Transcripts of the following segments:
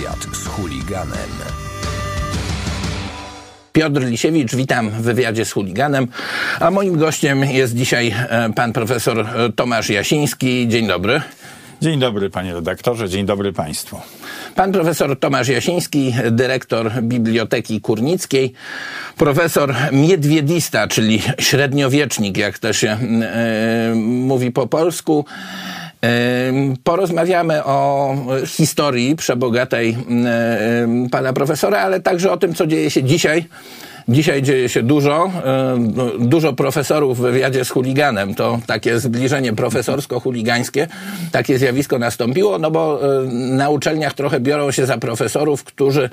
Wywiad z chuliganem. Piotr Lisiewicz, witam w wywiadzie z chuliganem, a moim gościem jest dzisiaj pan profesor Tomasz Jasiński. Dzień dobry. Dzień dobry, panie redaktorze, dzień dobry państwu. Pan profesor Tomasz Jasiński, dyrektor Biblioteki Kurnickiej, profesor miedwiedista, czyli średniowiecznik, jak to się mówi po polsku. Porozmawiamy o historii przebogatej pana profesora, ale także o tym, co dzieje się dzisiaj. Dzisiaj dzieje się dużo profesorów w wywiadzie z chuliganem. To takie zbliżenie profesorsko-chuligańskie, takie zjawisko nastąpiło, no bo na uczelniach trochę biorą się za profesorów, którzy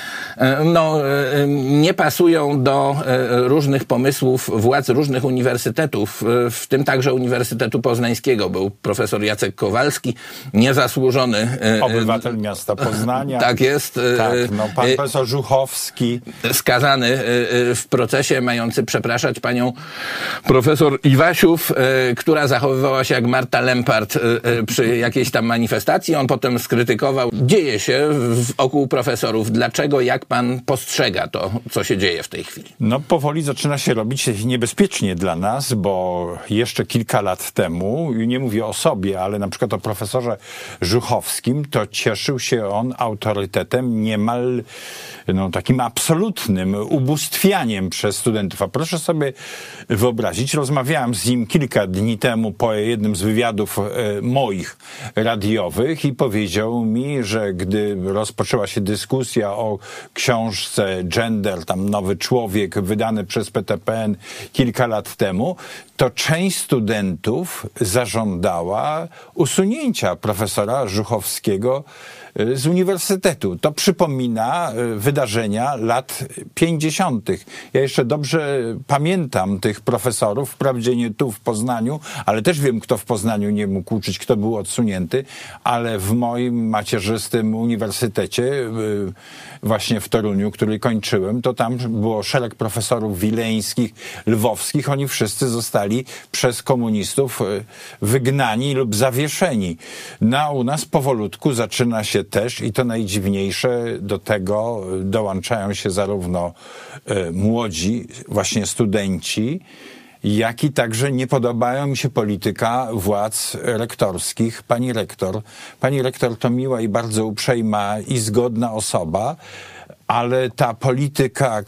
nie pasują do różnych pomysłów władz różnych uniwersytetów, w tym także Uniwersytetu Poznańskiego. Był profesor Jacek Kowalski, niezasłużony obywatel miasta Poznania. Tak jest. Tak, pan profesor Żuchowski. Skazany w procesie, mający przepraszać panią profesor Iwasiów, która zachowywała się jak Marta Lempart przy jakiejś tam manifestacji. On potem skrytykował. Dzieje się wokół profesorów. Dlaczego, jak pan postrzega to, co się dzieje w tej chwili? Powoli zaczyna się robić niebezpiecznie dla nas, bo jeszcze kilka lat temu, nie mówię o sobie, ale na przykład o profesorze Żuchowskim, to cieszył się on autorytetem niemal takim absolutnym ubóstwianiem przez studentów. A proszę sobie wyobrazić, rozmawiałem z nim kilka dni temu po jednym z wywiadów moich radiowych i powiedział mi, że gdy rozpoczęła się dyskusja o książce Gender, tam Nowy Człowiek, wydany przez PTPN kilka lat temu, to część studentów zażądała usunięcia profesora Żuchowskiego z uniwersytetu. To przypomina wydarzenia lat 50. Ja jeszcze dobrze pamiętam tych profesorów, wprawdzie nie tu w Poznaniu, ale też wiem, kto w Poznaniu nie mógł uczyć, kto był odsunięty, ale w moim macierzystym uniwersytecie, właśnie w Toruniu, który kończyłem, to tam było szereg profesorów wileńskich, lwowskich. Oni wszyscy zostali przez komunistów wygnani lub zawieszeni. A u nas powolutku zaczyna się też, i to najdziwniejsze, do tego dołączają się zarówno młodzi, właśnie studenci, jak i także nie podobają mi się polityka władz rektorskich. Pani rektor to miła i bardzo uprzejma i zgodna osoba, ale ta polityka,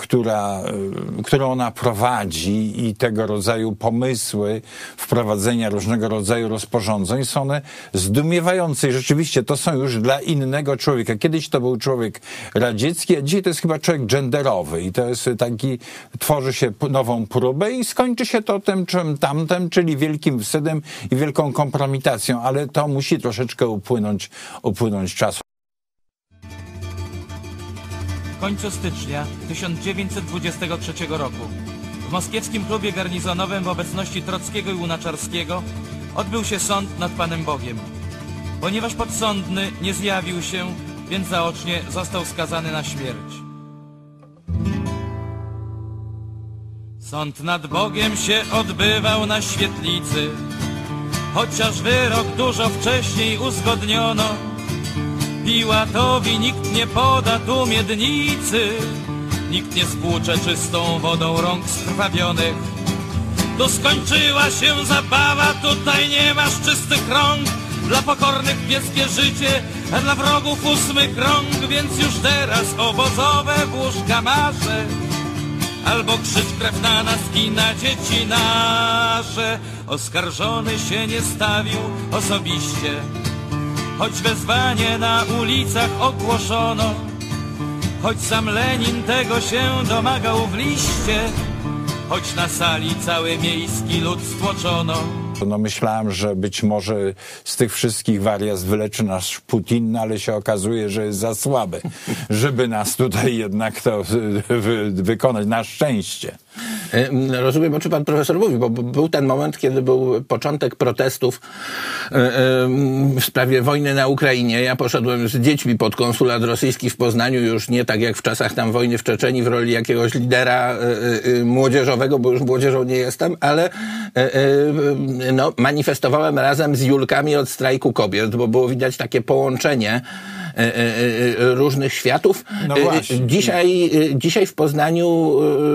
którą ona prowadzi i tego rodzaju pomysły wprowadzenia różnego rodzaju rozporządzeń są one zdumiewające i rzeczywiście to są już dla innego człowieka. Kiedyś to był człowiek radziecki, a dzisiaj to jest chyba człowiek genderowy i to jest taki, tworzy się nową próbę i skończy się to tym czym tamtym, czyli wielkim wstydem i wielką kompromitacją, ale to musi troszeczkę upłynąć czasu. W końcu stycznia 1923 roku w moskiewskim klubie garnizonowym w obecności Trockiego i Łunaczarskiego odbył się sąd nad Panem Bogiem. Ponieważ podsądny nie zjawił się, więc zaocznie został skazany na śmierć. Sąd nad Bogiem się odbywał na świetlicy, chociaż wyrok dużo wcześniej uzgodniono. Piłatowi nikt nie poda tu miednicy, nikt nie spłucze czystą wodą rąk skrwawionych. Tu skończyła się zabawa, tutaj nie masz czystych rąk. Dla pokornych pieskie życie, a dla wrogów 8 krąg. Więc już teraz obozowe włóżka masze, albo krzycz krew na nas i na dzieci nasze. Oskarżony się nie stawił osobiście, choć wezwanie na ulicach ogłoszono, choć sam Lenin tego się domagał w liście, choć na sali cały miejski lud stłoczono. Myślałem, że być może z tych wszystkich wariactw wyleczy nas Putin, ale się okazuje, że jest za słaby, żeby nas tutaj jednak to wykonać. Na szczęście. Rozumiem, o czym pan profesor mówi, bo był ten moment, kiedy był początek protestów w sprawie wojny na Ukrainie. Ja poszedłem z dziećmi pod konsulat rosyjski w Poznaniu, już nie tak jak w czasach tam wojny w Czeczenii w roli jakiegoś lidera młodzieżowego, bo już młodzieżą nie jestem, ale no, manifestowałem razem z Julkami od strajku kobiet, bo było widać takie połączenie różnych światów. No właśnie. Dzisiaj w Poznaniu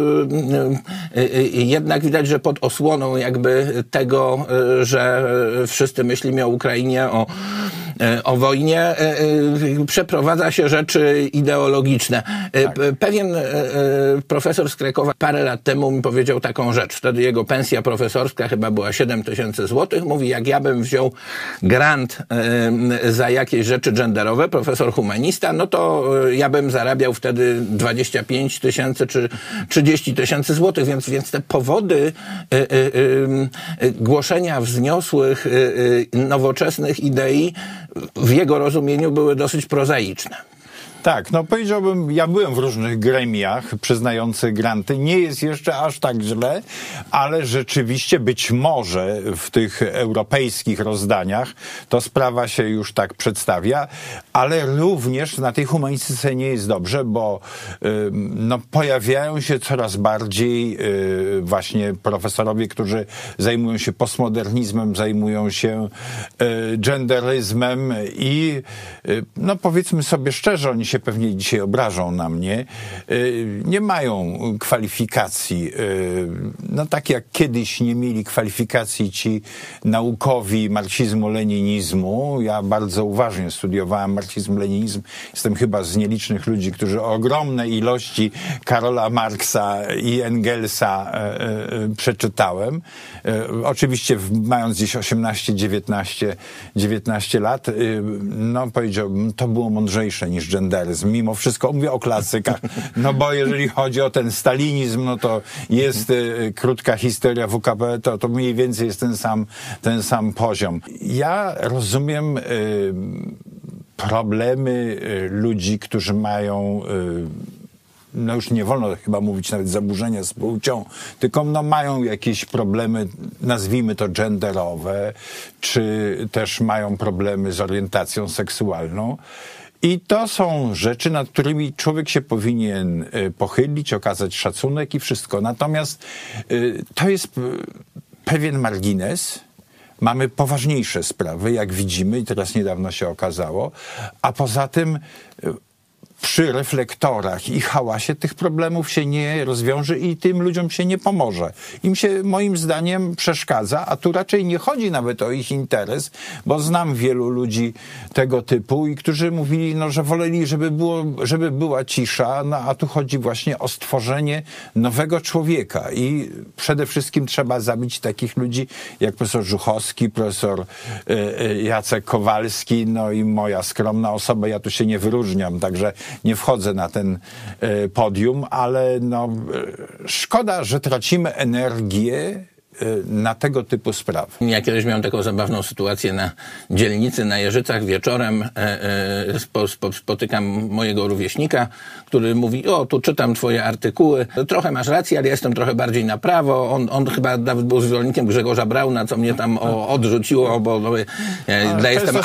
jednak widać, że pod osłoną jakby tego, że wszyscy myślimy o Ukrainie, o wojnie, przeprowadza się rzeczy ideologiczne. Tak. Pewien profesor z Krakowa parę lat temu mi powiedział taką rzecz. Wtedy jego pensja profesorska chyba była 7000 złotych. Mówi, jak ja bym wziął grant za jakieś rzeczy genderowe, profesor humanista, no to ja bym zarabiał wtedy 25 000 czy 30 000 złotych, więc te powody głoszenia wzniosłych, nowoczesnych idei w jego rozumieniu były dosyć prozaiczne. Tak, no powiedziałbym, ja byłem w różnych gremiach przyznających granty. Nie jest jeszcze aż tak źle, ale rzeczywiście być może w tych europejskich rozdaniach to sprawa się już tak przedstawia, ale również na tej humanistyce nie jest dobrze, bo no, pojawiają się coraz bardziej właśnie profesorowie, którzy zajmują się postmodernizmem, zajmują się genderyzmem i no powiedzmy sobie szczerze, oni się pewnie dzisiaj obrażą na mnie, nie mają kwalifikacji, no tak jak kiedyś nie mieli kwalifikacji ci naukowi marksizmu-leninizmu. Ja bardzo uważnie studiowałem marksizm-leninizm. Jestem chyba z nielicznych ludzi, którzy ogromne ilości Karola Marksa i Engelsa przeczytałem. Oczywiście mając gdzieś 19 lat, no powiedziałbym, to było mądrzejsze niż genderyzm. Mimo wszystko mówię o klasykach, no bo jeżeli chodzi o ten stalinizm, no to jest krótka historia WKP, to mniej więcej jest ten sam poziom. Ja rozumiem problemy ludzi, którzy mają no już nie wolno chyba mówić nawet zaburzenia z płcią, tylko no mają jakieś problemy, nazwijmy to genderowe, czy też mają problemy z orientacją seksualną. I to są rzeczy, nad którymi człowiek się powinien pochylić, okazać szacunek i wszystko. Natomiast to jest pewien margines. Mamy poważniejsze sprawy, jak widzimy, i teraz niedawno się okazało. A poza tym przy reflektorach i hałasie tych problemów się nie rozwiąże i tym ludziom się nie pomoże. Im się moim zdaniem przeszkadza, a tu raczej nie chodzi nawet o ich interes, bo znam wielu ludzi tego typu i którzy mówili, no, że woleli, żeby była cisza, no a tu chodzi właśnie o stworzenie nowego człowieka i przede wszystkim trzeba zabić takich ludzi jak profesor Żuchowski, profesor Jacek Kowalski, no i moja skromna osoba, ja tu się nie wyróżniam, także nie wchodzę na ten podium, ale no, szkoda, że tracimy energię na tego typu sprawy. Ja kiedyś miałem taką zabawną sytuację na dzielnicy na Jeżycach wieczorem. Spotykam mojego rówieśnika, który mówi, o, tu czytam twoje artykuły, trochę masz rację, ale jestem trochę bardziej na prawo. On chyba nawet był zwolennikiem Grzegorza Brauna, co mnie tam odrzuciło, bo ja jestem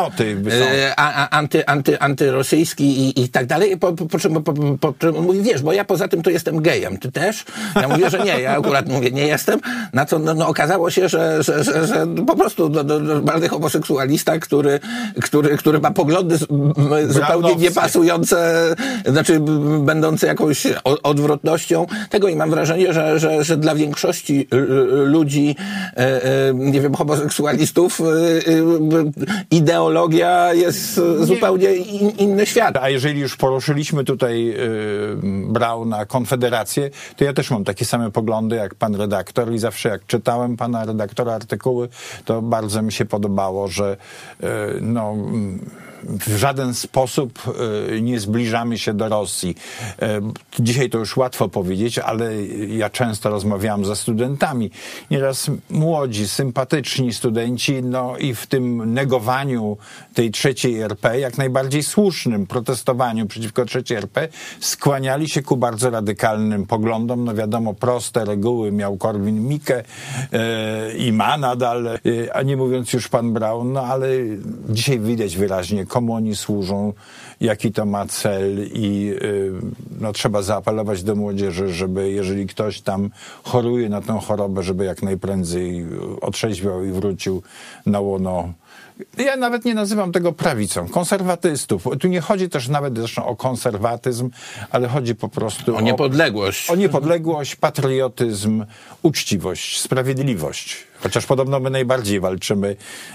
antyrosyjski i tak dalej. Po czym on mówi, wiesz, bo ja poza tym to jestem gejem. Ty też? Ja mówię, że nie. Ja akurat mówię, nie jestem. Na co no, okazało się, że po prostu bardzo homoseksualista, który ma poglądy zupełnie niepasujące, znaczy będące jakąś odwrotnością tego i mam wrażenie, że dla większości ludzi, nie wiem, homoseksualistów ideologia jest zupełnie inny świat. A jeżeli już poruszyliśmy tutaj Brauna, Konfederację, to ja też mam takie same poglądy jak pan redaktor i zawsze jak czytałem pana redaktora artykuły, to bardzo mi się podobało, że no w żaden sposób nie zbliżamy się do Rosji. Dzisiaj to już łatwo powiedzieć, ale ja często rozmawiałem ze studentami. Nieraz młodzi, sympatyczni studenci, no i w tym negowaniu tej trzeciej RP, jak najbardziej słusznym protestowaniu przeciwko trzeciej RP, skłaniali się ku bardzo radykalnym poglądom. No wiadomo, proste reguły miał Korwin-Mikke i ma nadal, a nie mówiąc już pan Braun, no ale dzisiaj widać wyraźnie, komu oni służą, jaki to ma cel i no, trzeba zaapelować do młodzieży, żeby jeżeli ktoś tam choruje na tę chorobę, żeby jak najprędzej otrzeźwiał i wrócił na łono. Ja nawet nie nazywam tego prawicą, konserwatystów. Tu nie chodzi też nawet zresztą o konserwatyzm, ale chodzi po prostu o niepodległość. O niepodległość, patriotyzm, uczciwość, sprawiedliwość. Chociaż podobno my najbardziej walczymy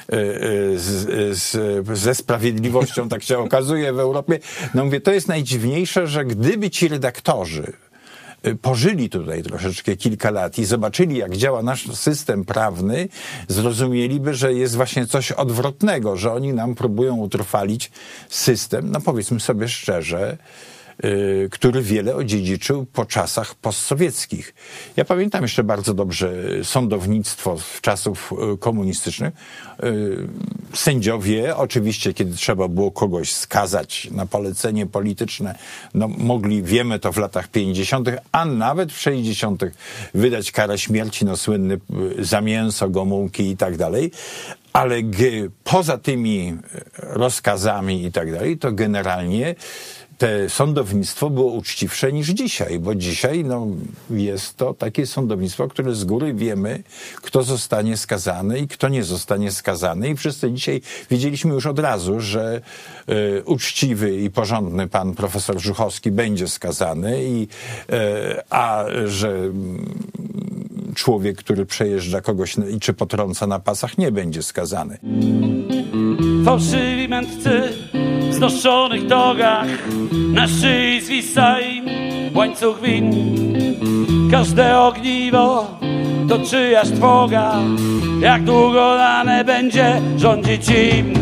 ze sprawiedliwością, tak się okazuje w Europie. No mówię, to jest najdziwniejsze, że gdyby ci redaktorzy pożyli tutaj troszeczkę kilka lat i zobaczyli, jak działa nasz system prawny, zrozumieliby, że jest właśnie coś odwrotnego, że oni nam próbują utrwalić system, no powiedzmy sobie szczerze, który wiele odziedziczył po czasach postsowieckich. Ja pamiętam jeszcze bardzo dobrze sądownictwo z czasów komunistycznych. Sędziowie, oczywiście, kiedy trzeba było kogoś skazać na polecenie polityczne, no mogli, wiemy to w latach 50., a nawet w 60., wydać karę śmierci, no słynny za mięso, Gomułki i tak dalej. Ale poza tymi rozkazami i tak dalej, to generalnie te sądownictwo było uczciwsze niż dzisiaj, bo dzisiaj no, jest to takie sądownictwo, które z góry wiemy, kto zostanie skazany i kto nie zostanie skazany. I wszyscy dzisiaj wiedzieliśmy już od razu, że uczciwy i porządny pan profesor Żuchowski będzie skazany, a że człowiek, który przejeżdża kogoś czy potrąca na pasach, nie będzie skazany. Fałszywi mędrcy w znoszonych togach, na szyi zwisa im łańcuch win. Każde ogniwo to czyjaś trwoga, jak długo dane będzie rządzić im.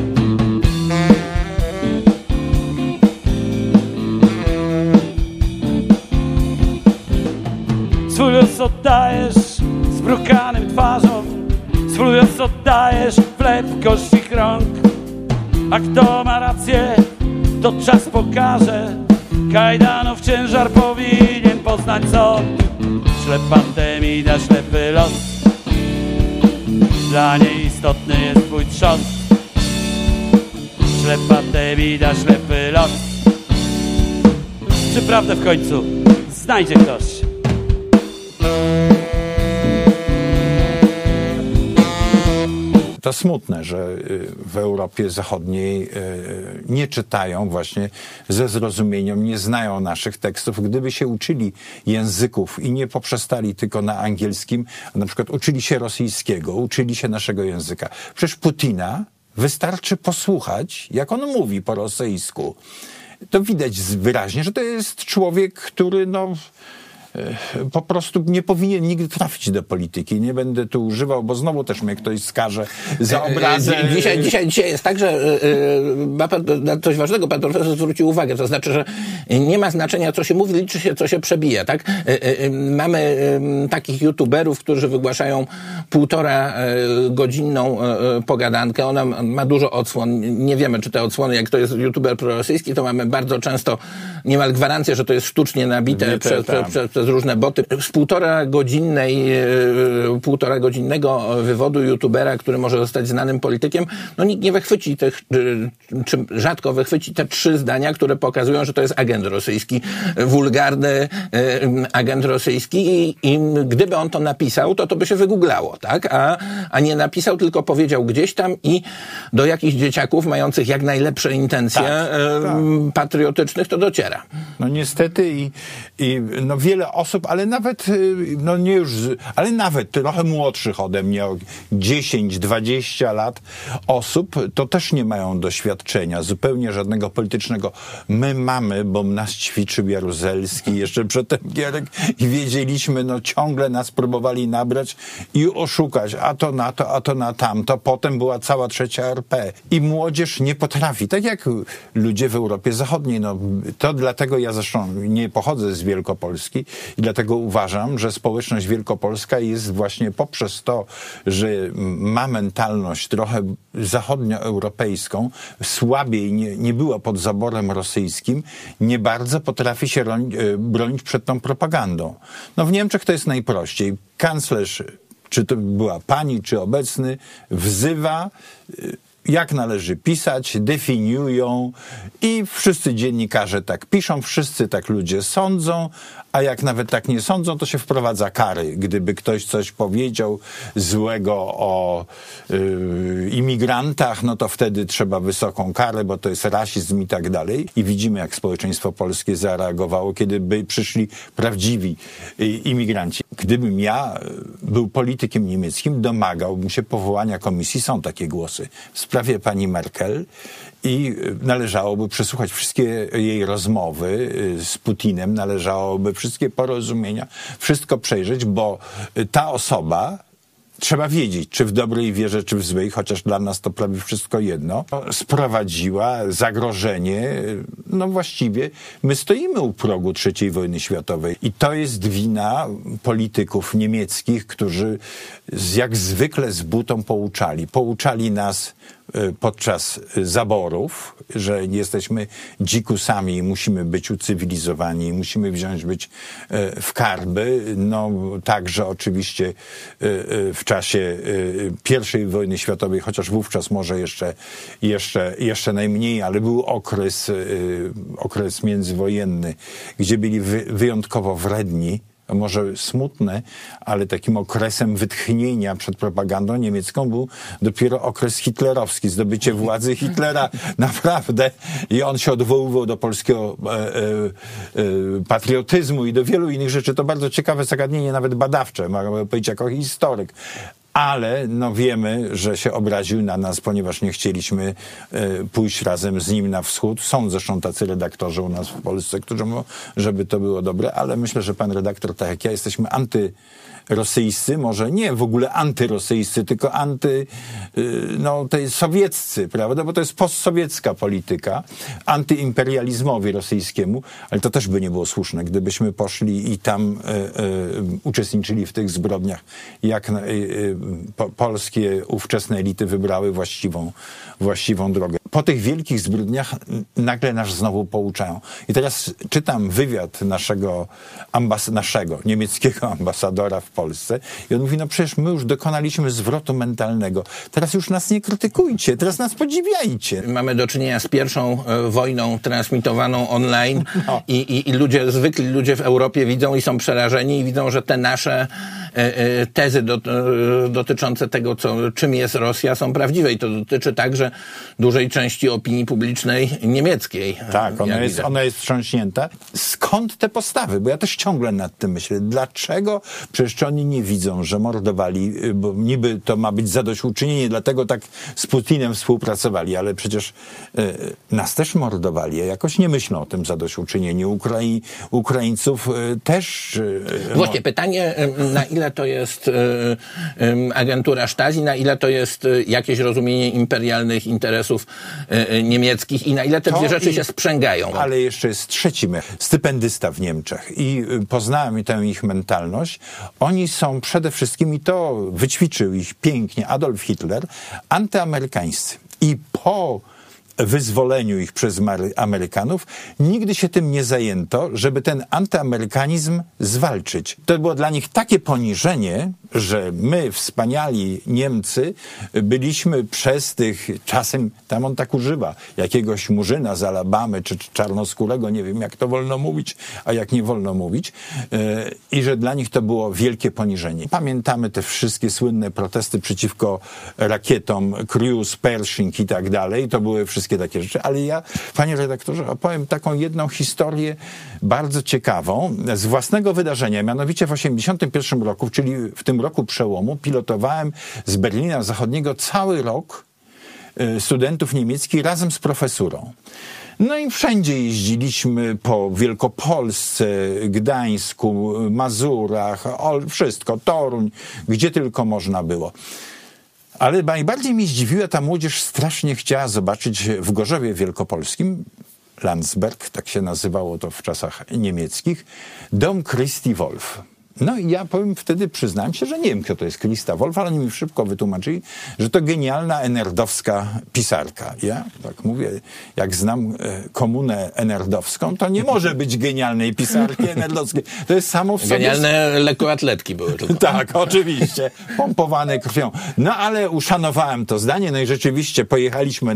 Swój los oddajesz zbrukanym twarzom, swój los oddajesz w lepkość rąk. A kto ma rację, to czas pokaże. Kajdanów ciężar powinien poznać sąd. Ślepa Temida, ślepy los, dla niej istotny jest twój trząs. Ślepa Temida, ślepy los. Czy prawdę w końcu znajdzie ktoś? To smutne, że w Europie Zachodniej nie czytają właśnie ze zrozumieniem, nie znają naszych tekstów. Gdyby się uczyli języków i nie poprzestali tylko na angielskim, na przykład uczyli się rosyjskiego, uczyli się naszego języka. Przecież Putina wystarczy posłuchać, jak on mówi po rosyjsku. To widać wyraźnie, że to jest człowiek, który no po prostu nie powinien nigdy trafić do polityki. Nie będę tu używał, bo znowu też mnie ktoś skaże za obrazę. Dzisiaj jest tak, że na coś ważnego pan profesor zwrócił uwagę. To znaczy, że nie ma znaczenia, co się mówi, liczy się, co się przebija. Tak? Mamy takich youtuberów, którzy wygłaszają 1,5-godzinną pogadankę. Ona ma dużo odsłon. Nie wiemy, czy te odsłony, jak to jest youtuber prorosyjski, to mamy bardzo często niemal gwarancję, że to jest sztucznie nabite przez różne boty. Z 1,5-godzinnego wywodu youtubera, który może zostać znanym politykiem, no nikt nie wychwyci czy rzadko wychwyci te 3 zdania, które pokazują, że to jest agent rosyjski, wulgarny agent rosyjski i gdyby on to napisał, to by się wygooglało, tak? A nie napisał, tylko powiedział gdzieś tam i do jakichś dzieciaków mających jak najlepsze intencje patriotycznych to dociera. No niestety i no wiele wiele osób, ale nawet, no nie już, ale nawet trochę młodszych ode mnie, o 10-20 lat osób, to też nie mają doświadczenia zupełnie żadnego politycznego. My mamy, bo nas ćwiczył Jaruzelski jeszcze przedtem Gierek i wiedzieliśmy, no ciągle nas próbowali nabrać i oszukać, a to na to, a to na tamto. Potem była cała trzecia RP. I młodzież nie potrafi, tak jak ludzie w Europie Zachodniej. No, to dlatego ja zresztą nie pochodzę z Wielkopolski i dlatego uważam, że społeczność wielkopolska jest właśnie poprzez to, że ma mentalność trochę zachodnioeuropejską, słabiej nie była pod zaborem rosyjskim, nie bardzo potrafi się bronić przed tą propagandą. No w Niemczech to jest najprościej. Kanclerz, czy to była pani, czy obecny, wzywa, jak należy pisać, definiują i wszyscy dziennikarze tak piszą, wszyscy tak ludzie sądzą, a jak nawet tak nie sądzą, to się wprowadza kary. Gdyby ktoś coś powiedział złego o imigrantach, no to wtedy trzeba wysoką karę, bo to jest rasizm i tak dalej. I widzimy, jak społeczeństwo polskie zareagowało, kiedy by przyszli prawdziwi imigranci. Gdybym ja był politykiem niemieckim, domagałbym się powołania komisji, są takie głosy, w sprawie pani Merkel i należałoby przesłuchać wszystkie jej rozmowy z Putinem, należałoby wszystkie porozumienia, wszystko przejrzeć, bo ta osoba, trzeba wiedzieć, czy w dobrej wierze, czy w złej, chociaż dla nas to prawie wszystko jedno, sprowadziła zagrożenie, no właściwie my stoimy u progu III wojny światowej i to jest wina polityków niemieckich, którzy jak zwykle z butą pouczali. Pouczali nas podczas zaborów, że jesteśmy dzikusami i musimy być ucywilizowani, musimy być w karby. No także oczywiście w czasie I wojny światowej, chociaż wówczas może jeszcze najmniej, ale był okres międzywojenny, gdzie byli wyjątkowo wredni, może smutne, ale takim okresem wytchnienia przed propagandą niemiecką był dopiero okres hitlerowski, zdobycie władzy Hitlera naprawdę. I on się odwoływał do polskiego patriotyzmu i do wielu innych rzeczy. To bardzo ciekawe zagadnienie, nawet badawcze, mogę powiedzieć jako historyk. Ale no wiemy, że się obraził na nas, ponieważ nie chcieliśmy pójść razem z nim na wschód. Są zresztą tacy redaktorzy u nas w Polsce, którzy mówią, żeby to było dobre, ale myślę, że pan redaktor, tak jak ja, jesteśmy antyrosyjscy, może nie w ogóle antyrosyjscy, tylko no to jest sowieccy, prawda, bo to jest postsowiecka polityka, antyimperializmowi rosyjskiemu, ale to też by nie było słuszne, gdybyśmy poszli i tam uczestniczyli w tych zbrodniach, jak polskie ówczesne elity wybrały właściwą drogę. Po tych wielkich zbrodniach nagle nas znowu pouczają. I teraz czytam wywiad naszego niemieckiego ambasadora w Polsce i on mówi, no przecież my już dokonaliśmy zwrotu mentalnego. Teraz już nas nie krytykujcie, teraz nas podziwiajcie. Mamy do czynienia z pierwszą wojną transmitowaną online i zwykli ludzie w Europie widzą i są przerażeni i widzą, że te nasze tezy dotyczące tego, czym jest Rosja, są prawdziwe. I to dotyczy także dużej części opinii publicznej niemieckiej. Tak, ona jest wstrząśnięta. Skąd te postawy? Bo ja też ciągle nad tym myślę. Dlaczego? Przecież oni nie widzą, że mordowali, bo niby to ma być zadośćuczynienie, dlatego tak z Putinem współpracowali, ale przecież nas też mordowali, a jakoś nie myślą o tym zadośćuczynieniu. Ukraińców też... Właśnie pytanie, na ile to jest agentura Stasi, na ile to jest jakieś rozumienie imperialnych interesów niemieckich i na ile te dwie rzeczy się sprzęgają. Ale jeszcze jest trzeci stypendysta w Niemczech i poznałem tę ich mentalność. Oni są przede wszystkim, i to wyćwiczył ich pięknie Adolf Hitler, antyamerykańscy. I po wyzwoleniu ich przez Amerykanów nigdy się tym nie zajęto, żeby ten antyamerykanizm zwalczyć. To było dla nich takie poniżenie, że my, wspaniali Niemcy, byliśmy przez tych, czasem tam on tak używa, jakiegoś murzyna z Alabamy, czy czarnoskórego, nie wiem jak to wolno mówić, a jak nie wolno mówić, i że dla nich to było wielkie poniżenie. Pamiętamy te wszystkie słynne protesty przeciwko rakietom Cruise, Pershing i tak dalej. To były wszystkie wszystkie takie rzeczy, ale ja, panie redaktorze, opowiem taką jedną historię bardzo ciekawą z własnego wydarzenia. Mianowicie w 1981 roku, czyli w tym roku przełomu, pilotowałem z Berlina Zachodniego cały rok studentów niemieckich razem z profesurą. No i wszędzie jeździliśmy po Wielkopolsce, Gdańsku, Mazurach, wszystko, Toruń, gdzie tylko można było. Ale najbardziej mnie zdziwiła, ta młodzież strasznie chciała zobaczyć w Gorzowie Wielkopolskim, Landsberg, tak się nazywało to w czasach niemieckich, dom Christi Wolf. No i ja wtedy przyznałem się, że nie wiem, kto to jest Christa Wolf, ale oni mi szybko wytłumaczyli, że to genialna enerdowska pisarka. Ja tak mówię, jak znam komunę enerdowską, to nie może być genialnej pisarki enerdowskiej. To jest samo w sobie... Genialne lekkoatletki były tylko. Tak, oczywiście. Pompowane krwią. No ale uszanowałem to zdanie, no i rzeczywiście pojechaliśmy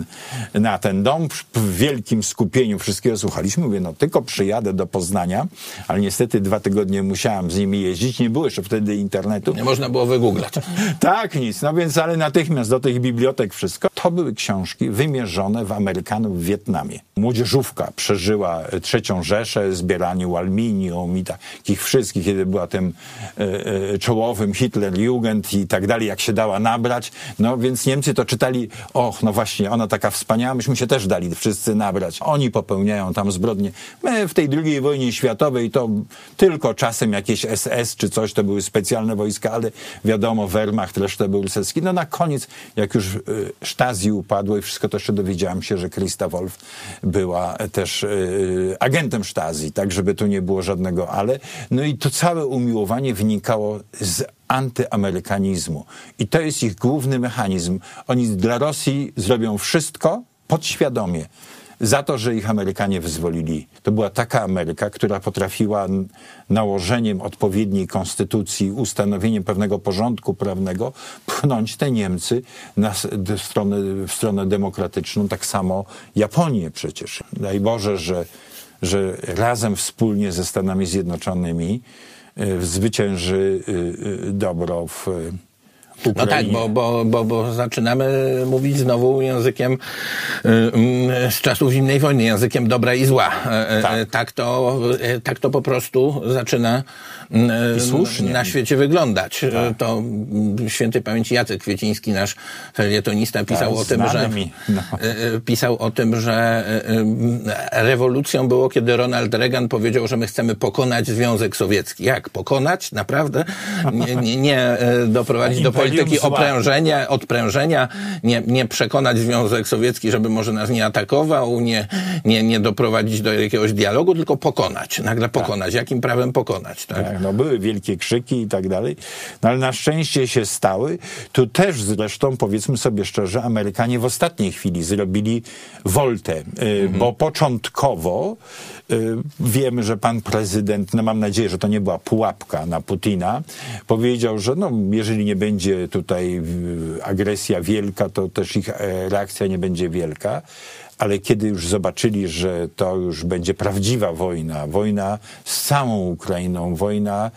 na ten dom w wielkim skupieniu wszystkiego słuchaliśmy. Mówię, no tylko przyjadę do Poznania, ale niestety 2 tygodnie musiałem z nimi jeździć. Nie było jeszcze wtedy internetu. Nie można było wygooglać. Tak, nic. No więc, ale natychmiast do tych bibliotek wszystko. To były książki wymierzone w Amerykanów w Wietnamie. Młodzieżówka przeżyła III Rzeszę, zbieraniu aluminium i takich wszystkich, kiedy była tym czołowym Hitlerjugend i tak dalej, jak się dała nabrać. No więc Niemcy to czytali, no właśnie, ona taka wspaniała, myśmy się też dali wszyscy nabrać. Oni popełniają tam zbrodnie. My w tej II wojnie światowej to tylko czasem jakieś SS czy coś, to były specjalne wojska, ale wiadomo, Wehrmacht, resztę był rycerski. No na koniec, jak już Stasi upadło i wszystko, to jeszcze dowiedziałem się, że Christa Wolf była też agentem Stasi, tak żeby tu nie było żadnego ale. No i to całe umiłowanie wynikało z antyamerykanizmu. I to jest ich główny mechanizm. Oni dla Rosji zrobią wszystko podświadomie za to, że ich Amerykanie wyzwolili. To była taka Ameryka, która potrafiła nałożeniem odpowiedniej konstytucji, ustanowieniem pewnego porządku prawnego pchnąć te Niemcy w stronę demokratyczną, tak samo Japonię przecież. Daj Boże, że razem wspólnie ze Stanami Zjednoczonymi zwycięży dobro w Ukrainie. No tak, bo zaczynamy mówić znowu językiem z czasów zimnej wojny, językiem dobra i zła. Tak to po prostu zaczyna na świecie wyglądać. Tak. To świętej pamięci Jacek Kwieciński, nasz felietonista, pisał o tym, że rewolucją było, kiedy Ronald Reagan powiedział, że my chcemy pokonać Związek Sowiecki. Jak? Pokonać? Naprawdę? Nie doprowadzić do polityki odprężenia, nie przekonać Związek Sowiecki, żeby może nas nie atakował, nie doprowadzić do jakiegoś dialogu, tylko pokonać. Nagle pokonać. Jakim prawem pokonać? Tak? No były wielkie krzyki i tak dalej, no ale na szczęście się stały. Tu też zresztą, powiedzmy sobie szczerze, Amerykanie w ostatniej chwili zrobili woltę, bo początkowo wiemy, że pan prezydent, no mam nadzieję, że to nie była pułapka na Putina, powiedział, że no, jeżeli nie będzie tutaj agresja wielka, to też ich reakcja nie będzie wielka. Ale kiedy już zobaczyli, że to już będzie prawdziwa wojna z całą Ukrainą, wojna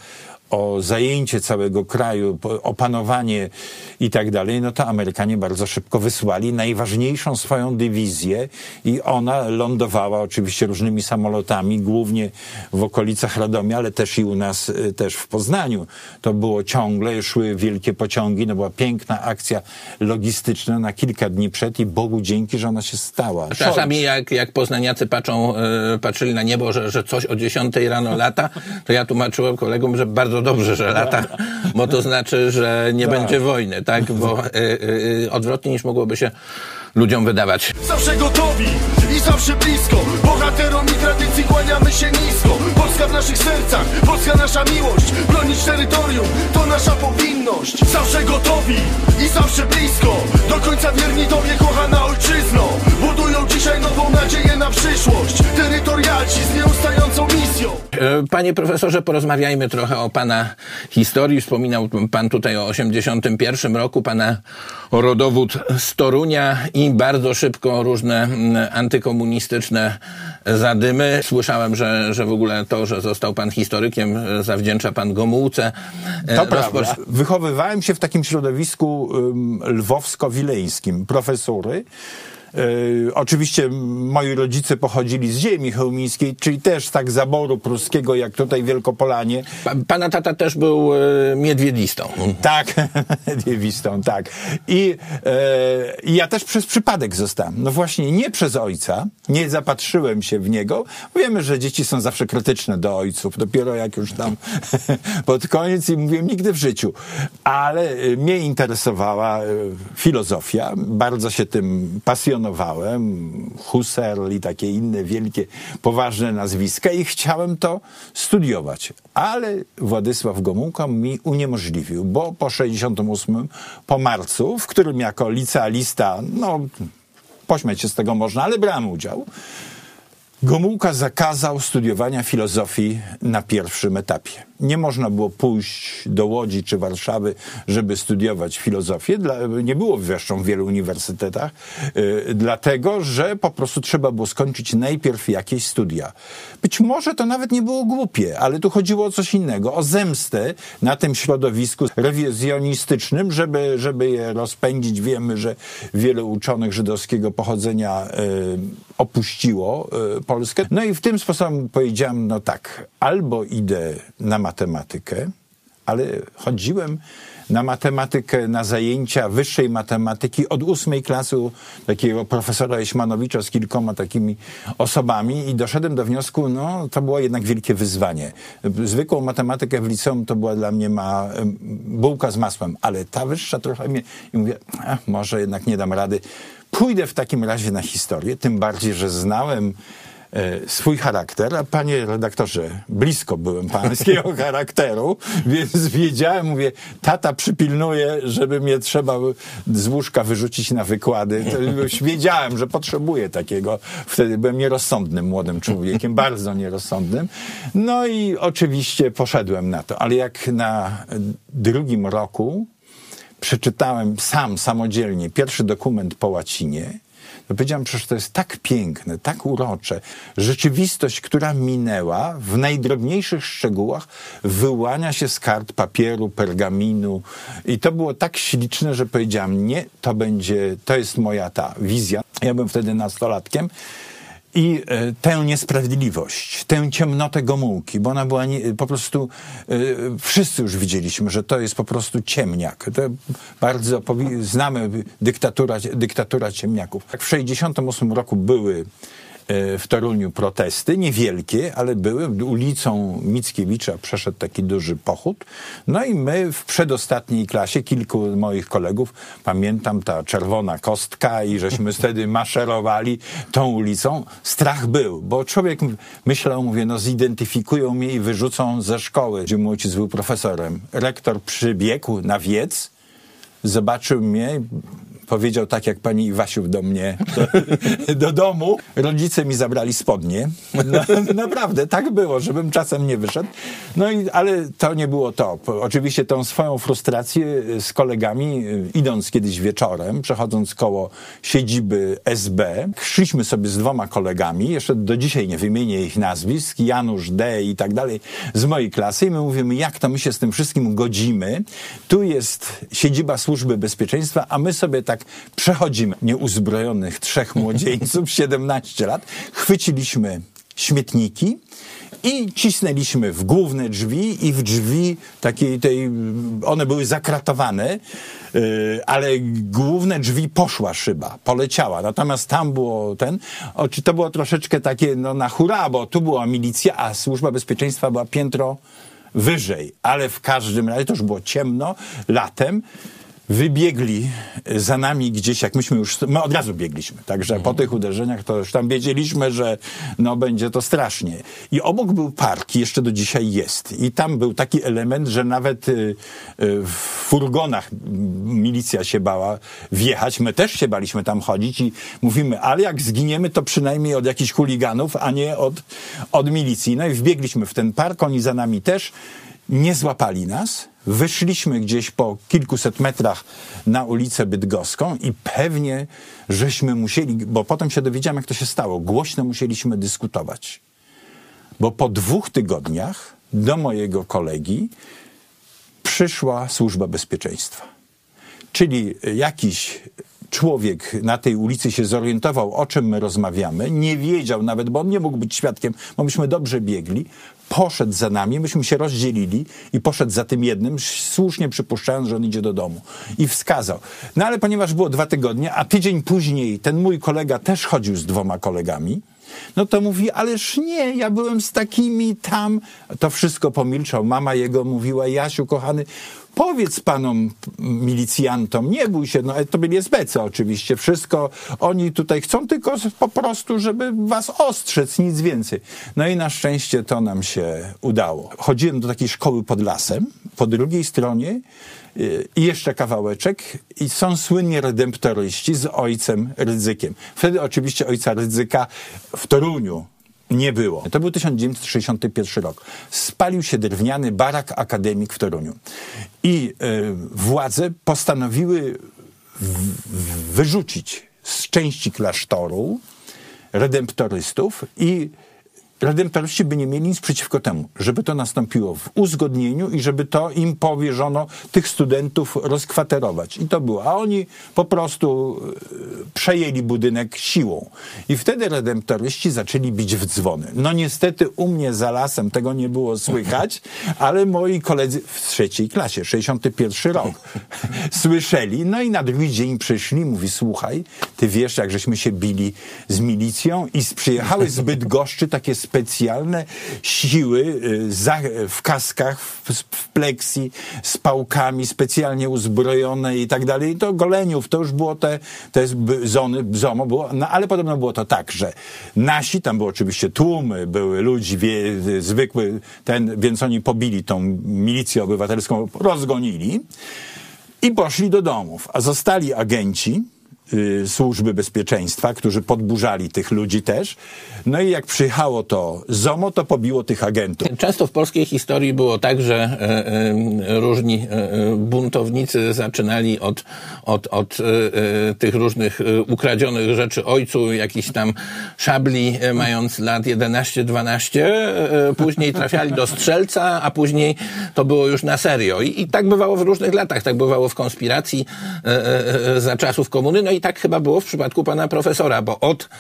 o zajęcie całego kraju, opanowanie i tak dalej, no to Amerykanie bardzo szybko wysłali najważniejszą swoją dywizję i ona lądowała oczywiście różnymi samolotami, głównie w okolicach Radomia, ale też i u nas, też w Poznaniu. To było ciągle, szły wielkie pociągi, no była piękna akcja logistyczna na kilka dni przed i Bogu dzięki, że ona się stała. Czasami jak poznaniacy patrzyli na niebo, że coś o 10 rano lata, to ja tłumaczyłem kolegom, że bardzo dobrze, że lata, bo to znaczy, że nie będzie wojny, tak? Bo odwrotnie niż mogłoby się ludziom wydawać. Zawsze gotowi i zawsze blisko, bohaterom i tradycji kłaniamy się nisko. Polska w naszych sercach, Polska nasza miłość, bronić terytorium to nasza powinność. Zawsze gotowi i zawsze blisko, do końca wierni Tobie, kochana ojczyzno. Budują dzisiaj nową nadzieję na przyszłość, terytorialci z nieustającą misją. Panie profesorze, porozmawiajmy trochę o pana historii. Wspominał pan tutaj o 1981 roku, pana rodowód z Torunia i bardzo szybko różne antykomunistyczne zadymy. Słyszałem, że w ogóle to, że został pan historykiem, zawdzięcza pan Gomułce. To prawda. Wychowywałem się w takim środowisku lwowsko-wileńskim. Profesury. Oczywiście moi rodzice pochodzili z ziemi chełmińskiej, czyli też tak zaboru pruskiego, jak tutaj w Wielkopolanie. Pana tata też był miedwiedistą. Tak, miedwiedistą, tak. I ja też przez przypadek zostałem. No właśnie nie przez ojca, nie zapatrzyłem się w niego. Wiemy, że dzieci są zawsze krytyczne do ojców, dopiero jak już tam pod koniec i mówiłem nigdy w życiu. Ale mnie interesowała filozofia, bardzo się tym pasjonowałem. Husserl i takie inne wielkie, poważne nazwiska i chciałem to studiować. Ale Władysław Gomułka mi uniemożliwił, bo po 68, po marcu, w którym jako licealista, no pośmiać się z tego można, ale brałem udział, Gomułka zakazał studiowania filozofii na pierwszym etapie. Nie można było pójść do Łodzi czy Warszawy, żeby studiować filozofię. Nie było zresztą w wielu uniwersytetach, dlatego, że po prostu trzeba było skończyć najpierw jakieś studia. Być może to nawet nie było głupie, ale tu chodziło o coś innego, o zemstę na tym środowisku rewizjonistycznym, żeby je rozpędzić. Wiemy, że wielu uczonych żydowskiego pochodzenia opuściło Polskę. No i w tym sposobem powiedziałem, no tak, albo idę na matematykę, ale chodziłem na matematykę, na zajęcia wyższej matematyki od 8 klasy u takiego profesora Jeśmanowicza z kilkoma takimi osobami i doszedłem do wniosku, no to było jednak wielkie wyzwanie. Zwykłą matematykę w liceum to była dla mnie bułka z masłem, ale ta wyższa trochę mnie... I mówię, może jednak nie dam rady. Pójdę w takim razie na historię, tym bardziej, że znałem swój charakter, a panie redaktorze, blisko byłem pańskiego charakteru, więc wiedziałem, mówię, tata przypilnuje, żeby mnie trzeba z łóżka wyrzucić na wykłady. To już wiedziałem, że potrzebuję takiego. Wtedy byłem nierozsądnym młodym człowiekiem, bardzo nierozsądnym. No i oczywiście poszedłem na to, ale jak na drugim roku przeczytałem samodzielnie pierwszy dokument po łacinie, to powiedziałem, przecież to jest tak piękne, tak urocze. Rzeczywistość, która minęła, w najdrobniejszych szczegółach wyłania się z kart papieru, pergaminu. I to było tak śliczne, że powiedziałem, nie, to jest moja ta wizja. Ja byłem wtedy nastolatkiem. I tę niesprawiedliwość, tę ciemnotę Gomułki, bo ona była po prostu, wszyscy już widzieliśmy, że to jest po prostu ciemniak. To bardzo znamy dyktatura ciemniaków. W 1968 roku były w Toruniu protesty, niewielkie, ale były. Ulicą Mickiewicza przeszedł taki duży pochód. No i my w przedostatniej klasie, kilku moich kolegów, pamiętam, ta czerwona kostka i żeśmy wtedy maszerowali tą ulicą. Strach był, bo człowiek myślał, mówię, no zidentyfikują mnie i wyrzucą ze szkoły, gdzie mój ojciec był profesorem. Rektor przybiegł na wiec, zobaczył mnie, powiedział tak jak pani Iwasiów do mnie, do domu. Rodzice mi zabrali spodnie. No, naprawdę, tak było, żebym czasem nie wyszedł. No i, ale to nie było to. Oczywiście tą swoją frustrację z kolegami, idąc kiedyś wieczorem, przechodząc koło siedziby SB, szliśmy sobie z 2 kolegami, jeszcze do dzisiaj nie wymienię ich nazwisk, Janusz D. i tak dalej, z mojej klasy i my mówimy, jak to my się z tym wszystkim godzimy. Tu jest siedziba Służby Bezpieczeństwa, a my sobie tak przechodzimy. Nieuzbrojonych 3 młodzieńców, 17 lat, chwyciliśmy śmietniki i cisnęliśmy w główne drzwi i w drzwi one były zakratowane, ale główne drzwi poszła szyba, poleciała. Natomiast tam było to było troszeczkę takie na hura, bo tu była milicja, a Służba Bezpieczeństwa była piętro wyżej. Ale w każdym razie to już było ciemno, latem. Wybiegli za nami gdzieś, jak my od razu biegliśmy, także po tych uderzeniach to już tam wiedzieliśmy, że będzie to strasznie. I obok był park, jeszcze do dzisiaj jest. I tam był taki element, że nawet w furgonach milicja się bała wjechać. My też się baliśmy tam chodzić i mówimy, ale jak zginiemy, to przynajmniej od jakichś chuliganów, a nie od milicji. No i wbiegliśmy w ten park, oni za nami też. Nie złapali nas, wyszliśmy gdzieś po kilkuset metrach na ulicę Bydgoską i pewnie żeśmy musieli, bo potem się dowiedziałem, jak to się stało, głośno musieliśmy dyskutować. Bo po 2 tygodniach do mojego kolegi przyszła Służba Bezpieczeństwa. Czyli jakiś człowiek na tej ulicy się zorientował, o czym my rozmawiamy, nie wiedział nawet, bo on nie mógł być świadkiem, bo myśmy dobrze biegli, poszedł za nami, myśmy się rozdzielili i poszedł za tym jednym, słusznie przypuszczając, że on idzie do domu. I wskazał. No ale ponieważ było 2 tygodnie, a tydzień później ten mój kolega też chodził z 2 kolegami, no to mówi, ależ nie, ja byłem z takimi tam. To wszystko pomilczał. Mama jego mówiła, Jasiu, kochany, powiedz panom milicjantom, nie bój się, no to byli SBC oczywiście, wszystko, oni tutaj chcą tylko po prostu, żeby was ostrzec, nic więcej. No i na szczęście to nam się udało. Chodziłem do takiej szkoły pod lasem, po drugiej stronie i jeszcze kawałeczek i są słynni redemptoryści z ojcem Rydzykiem. Wtedy oczywiście ojca Rydzyka w Toruniu nie było. To był 1961 rok. Spalił się drewniany barak akademik w Toruniu. I władze postanowiły wyrzucić z części klasztoru redemptorystów i redemptoryści by nie mieli nic przeciwko temu, żeby to nastąpiło w uzgodnieniu i żeby to im powierzono tych studentów rozkwaterować. I to było. A oni po prostu przejęli budynek siłą. I wtedy redemptoryści zaczęli bić w dzwony. No niestety u mnie za lasem tego nie było słychać, ale moi koledzy w 3. klasie, 61 rok, słyszeli. No i na drugi dzień przyszli, mówi, słuchaj, ty wiesz, jak żeśmy się bili z milicją i przyjechały z Bydgoszczy takie specjalne siły w kaskach, w pleksji, z pałkami specjalnie uzbrojone i tak dalej. I to Goleniów, to już było te ZOMO było, no ale podobno było to tak, że nasi, tam były oczywiście tłumy, były ludzi zwykły, więc oni pobili tą milicję obywatelską, rozgonili i poszli do domów, a zostali agenci służby bezpieczeństwa, którzy podburzali tych ludzi też. No i jak przyjechało to ZOMO, to pobiło tych agentów. Często w polskiej historii było tak, że różni buntownicy zaczynali od tych różnych ukradzionych rzeczy ojcu, jakichś tam szabli, mając lat 11-12, później trafiali do strzelca, a później to było już na serio. I tak bywało w różnych latach. Tak bywało w konspiracji za czasów komuny. No i tak chyba było w przypadku pana profesora, bo od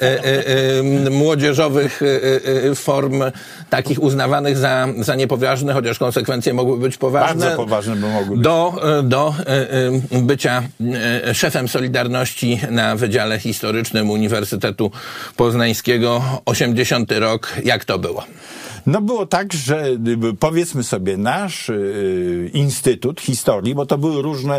młodzieżowych form takich uznawanych za niepoważne, chociaż konsekwencje mogły być poważne. Bardzo poważne by mogły być. Do bycia szefem Solidarności na Wydziale Historycznym Uniwersytetu Poznańskiego. 80 rok. Jak to było? No było tak, że powiedzmy sobie nasz Instytut Historii, bo to były różne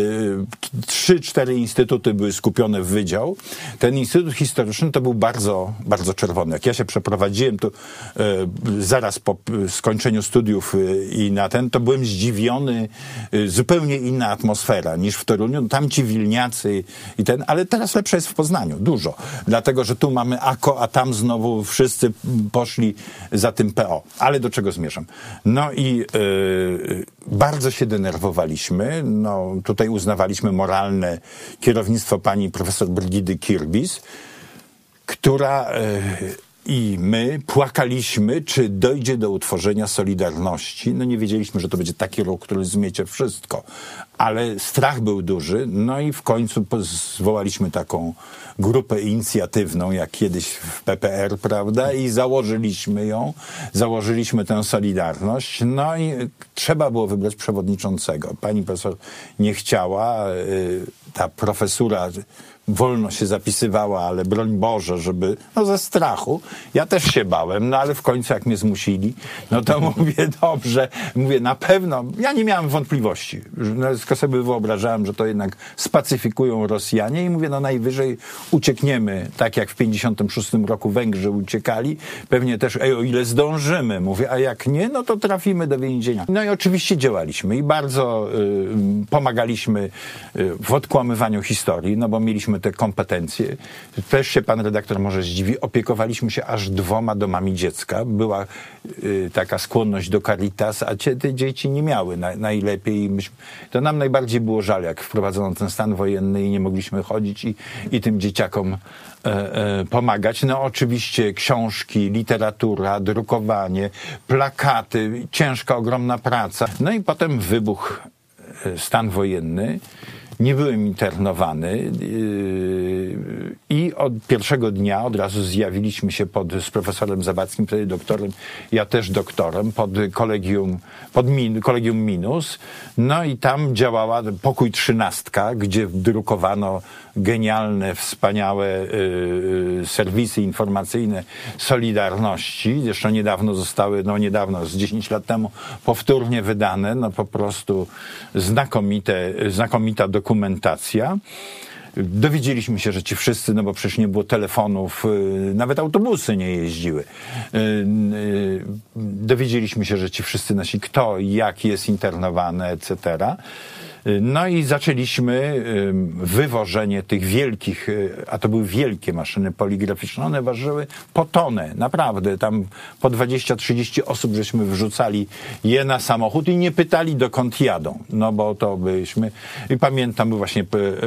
3-4 instytuty były skupione w wydział. Ten Instytut Historyczny to był bardzo, bardzo czerwony. Jak ja się przeprowadziłem tu zaraz po skończeniu studiów i to byłem zdziwiony, zupełnie inna atmosfera niż w Toruniu. Tam ci wilniacy ale teraz lepsze jest w Poznaniu, dużo. Dlatego, że tu mamy AKO, a tam znowu wszyscy poszli za tym PO. Ale do czego zmierzam? No i bardzo się denerwowaliśmy. No, tutaj uznawaliśmy moralne kierownictwo pani profesor Brygidy Kirbis, która i my płakaliśmy, czy dojdzie do utworzenia Solidarności. No nie wiedzieliśmy, że to będzie taki rok, który zmiecie wszystko. Ale strach był duży. No i w końcu zwołaliśmy taką grupę inicjatywną, jak kiedyś w PPR, prawda? I założyliśmy tę Solidarność. No i trzeba było wybrać przewodniczącego. Pani profesor nie chciała, ta profesura wolno się zapisywała, ale broń Boże, żeby, ze strachu. Ja też się bałem, ale w końcu jak mnie zmusili, to mówię, dobrze, na pewno, ja nie miałem wątpliwości. Tylko sobie wyobrażałem, że to jednak spacyfikują Rosjanie i mówię, najwyżej uciekniemy, tak jak w 56 roku Węgrzy uciekali, pewnie też, o ile zdążymy, mówię, a jak nie, to trafimy do więzienia. No i oczywiście działaliśmy i bardzo pomagaliśmy w odkłamywaniu historii, bo mieliśmy te kompetencje. Też się pan redaktor może zdziwi, opiekowaliśmy się aż 2 domami dziecka. Była taka skłonność do Caritas, a te dzieci nie miały najlepiej. To nam najbardziej było żal, jak wprowadzono ten stan wojenny i nie mogliśmy chodzić i tym dzieciakom pomagać. Oczywiście książki, literatura, drukowanie, plakaty, ciężka, ogromna praca. I potem wybuchł stan wojenny. Nie byłem internowany i od pierwszego dnia od razu zjawiliśmy się z profesorem Zawadzkim, wtedy doktorem, ja też doktorem, pod kolegium Minus. No i tam działała Pokój 13, gdzie drukowano genialne, wspaniałe serwisy informacyjne Solidarności. Jeszcze niedawno zostały, z 10 lat temu powtórnie wydane. No po prostu znakomita dokumentacja. Dowiedzieliśmy się, że ci wszyscy, bo przecież nie było telefonów, nawet autobusy nie jeździły. Dowiedzieliśmy się, że ci wszyscy nasi kto i jak jest internowany, etc. No i zaczęliśmy wywożenie tych wielkich, a to były wielkie maszyny poligraficzne, one ważyły po tonę, naprawdę, tam po 20-30 osób żeśmy wrzucali je na samochód i nie pytali, dokąd jadą, bo to byliśmy, i pamiętam, był właśnie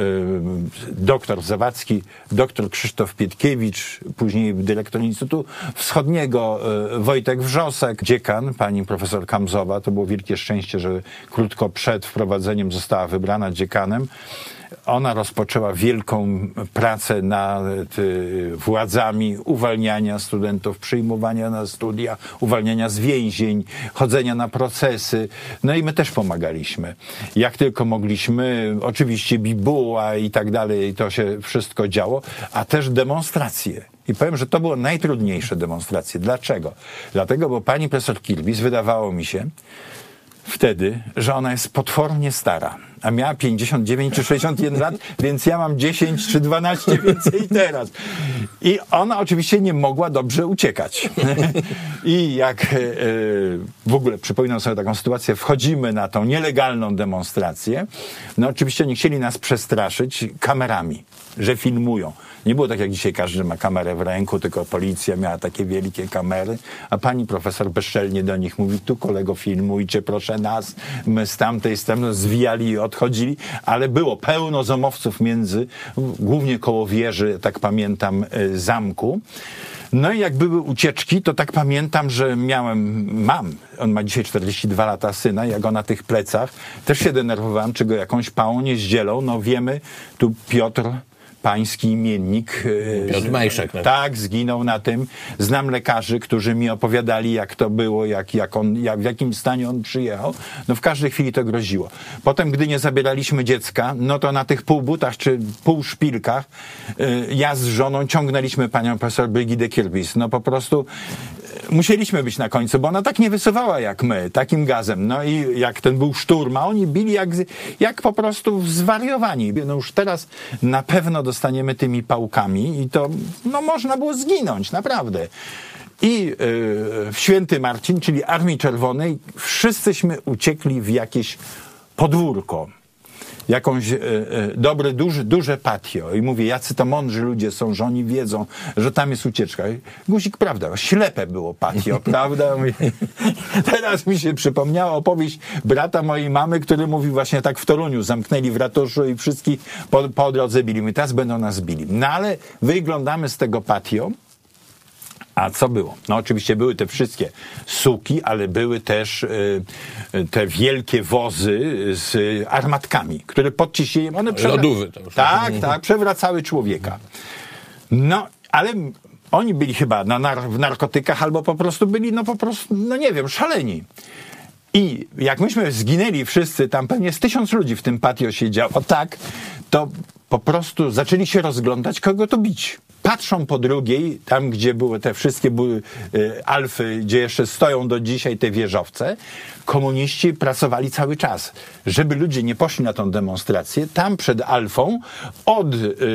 doktor Zawadzki, doktor Krzysztof Pietkiewicz, później dyrektor Instytutu Wschodniego, Wojtek Wrzosek, dziekan, pani profesor Kamzowa, to było wielkie szczęście, że krótko przed wprowadzeniem została wybrana dziekanem. Ona rozpoczęła wielką pracę nad władzami uwalniania studentów, przyjmowania na studia, uwalniania z więzień, chodzenia na procesy. No i my też pomagaliśmy. Jak tylko mogliśmy, oczywiście bibuła i tak dalej, to się wszystko działo, a też demonstracje. I powiem, że to było najtrudniejsze demonstracje. Dlaczego? Dlatego, bo pani profesor Kilbis, wydawało mi się wtedy, że ona jest potwornie stara, a miała 59 czy 61 lat, więc ja mam 10 czy 12 więcej teraz. I ona oczywiście nie mogła dobrze uciekać. I jak w ogóle przypominam sobie taką sytuację, wchodzimy na tą nielegalną demonstrację, oczywiście nie chcieli nas przestraszyć kamerami, że filmują. Nie było tak jak dzisiaj, każdy ma kamerę w ręku, tylko policja miała takie wielkie kamery, a pani profesor bezczelnie do nich mówi, tu kolego filmujcie, proszę nas, my z tamtej strony zwijali i odchodzili, ale było pełno zomowców głównie koło wieży, tak pamiętam, zamku. No i jak były ucieczki, to tak pamiętam, że on ma dzisiaj 42 lata syna, jak on na tych plecach, też się denerwowałem, czy go jakąś pałą nie zdzielą, wiemy, tu Piotr pański imiennik. Piotr Majszek. Tak, zginął na tym. Znam lekarzy, którzy mi opowiadali, jak to było, w jakim stanie on przyjechał. W każdej chwili to groziło. Potem, gdy nie zabieraliśmy dziecka, to na tych półbutach czy półszpilkach ja z żoną ciągnęliśmy panią profesor Brygidę Kilbis. Po prostu musieliśmy być na końcu, bo ona tak nie wysuwała jak my, takim gazem. I jak ten był szturm, a oni bili jak po prostu zwariowani. Już teraz na pewno dostaniemy tymi pałkami i to można było zginąć, naprawdę. I w Święty Marcin, czyli Armii Czerwonej, wszyscyśmy uciekli w jakieś podwórko. Jakąś duże patio i mówię, jacy to mądrzy ludzie są, że oni wiedzą, że tam jest ucieczka. Guzik, prawda, ślepe było patio, prawda? Teraz mi się przypomniała opowieść brata mojej mamy, który mówił właśnie tak w Toruniu, zamknęli w ratuszu i wszystkich po drodze bili. My teraz będą nas bili. Ale wyglądamy z tego patio. A co było? Oczywiście były te wszystkie suki, ale były też te wielkie wozy z armatkami, które pod ciśnieniem... Lodówy to już. Tak, przewracały człowieka. Ale oni byli chyba w narkotykach albo po prostu byli, nie wiem, szaleni. I jak myśmy zginęli wszyscy, tam pewnie z 1000 ludzi w tym patio siedziało, to po prostu zaczęli się rozglądać, kogo to bić. Patrzą po drugiej, tam gdzie były te wszystkie alfy, gdzie jeszcze stoją do dzisiaj te wieżowce, komuniści pracowali cały czas, żeby ludzie nie poszli na tą demonstrację. Tam przed Alfą, od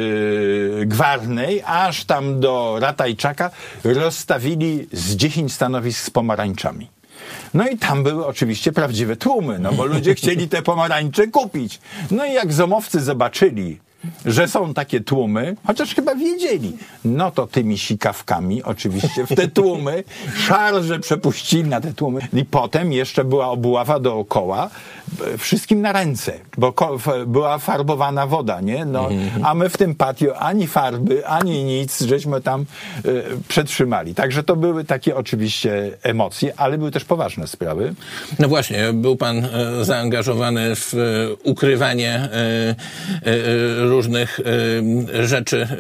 Gwarnej aż tam do Ratajczaka rozstawili z 10 stanowisk z pomarańczami. I tam były oczywiście prawdziwe tłumy, bo ludzie chcieli te pomarańcze kupić. I jak zomowcy zobaczyli, że są takie tłumy, chociaż chyba wiedzieli. No to tymi sikawkami oczywiście w te tłumy, szarże przepuścili na te tłumy. I potem jeszcze była obława dookoła, wszystkim na ręce, bo była farbowana woda, nie? No, a my w tym patio ani farby, ani nic, żeśmy tam przetrzymali. Także to były takie oczywiście emocje, ale były też poważne sprawy. No właśnie, był pan zaangażowany w ukrywanie różnych rzeczy,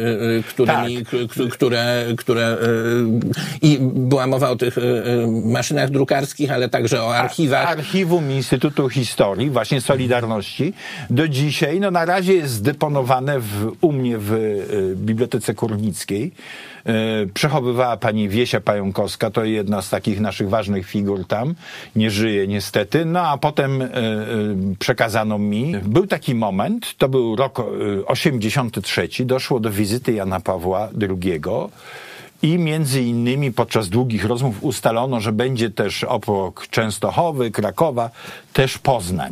które i była mowa o tych maszynach drukarskich, ale także o archiwach. Archiwum Instytutu Historii, właśnie Solidarności, do dzisiaj, no na razie jest zdeponowane u mnie w Bibliotece Kurnickiej. Przechowywała pani Wiesia Pająkowska, to jedna z takich naszych ważnych figur tam, nie żyje niestety, no a potem przekazano mi. Był taki moment, to był rok 83, doszło do wizyty Jana Pawła II i między innymi podczas długich rozmów ustalono, że będzie też oprócz Częstochowy, Krakowa, też Poznań.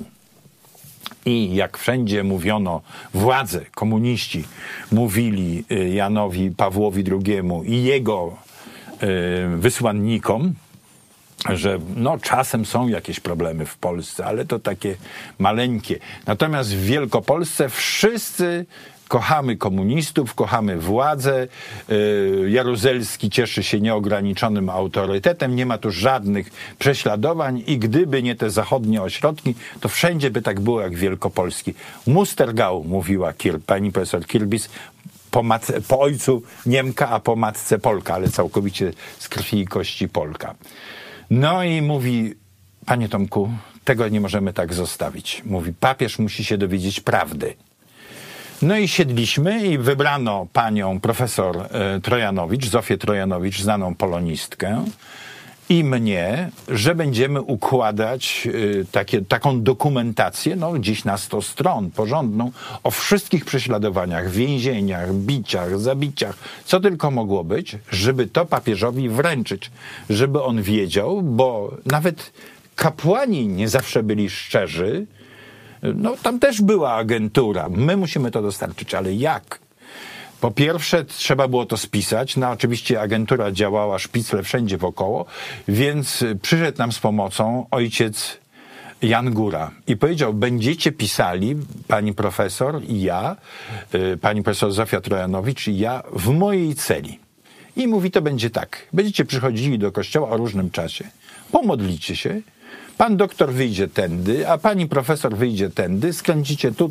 I jak wszędzie mówiono, władze, komuniści mówili Janowi Pawłowi II i jego wysłannikom, że no czasem są jakieś problemy w Polsce, ale to takie maleńkie. Natomiast w Wielkopolsce wszyscy kochamy komunistów, kochamy władzę. Jaruzelski cieszy się nieograniczonym autorytetem, nie ma tu żadnych prześladowań i gdyby nie te zachodnie ośrodki, to wszędzie by tak było jak w Wielkopolski. Mustergau, mówiła pani profesor Kirbis, po ojcu Niemka, a po matce Polka, ale całkowicie z krwi i kości Polka. No i mówi, panie Tomku, tego nie możemy tak zostawić. Mówi, papież musi się dowiedzieć prawdy. No i siedliśmy i wybrano panią profesor Trojanowicz, Zofię Trojanowicz, znaną polonistkę, i mnie, że będziemy układać taką dokumentację, no gdzieś na 100 stron, porządną, o wszystkich prześladowaniach, więzieniach, biciach, zabiciach, co tylko mogło być, żeby to papieżowi wręczyć, żeby on wiedział, bo nawet kapłani nie zawsze byli szczerzy. No tam też była agentura. My musimy to dostarczyć, ale jak? Po pierwsze trzeba było to spisać. No oczywiście agentura działała, szpicle wszędzie wokoło, więc przyszedł nam z pomocą ojciec Jan Góra i powiedział, będziecie pisali, pani profesor i ja, pani profesor Zofia Trojanowicz i ja, w mojej celi. I mówi, to będzie tak. Będziecie przychodzili do kościoła o różnym czasie, pomodlicie się, pan doktor wyjdzie tędy, a pani profesor wyjdzie tędy, skręcicie tu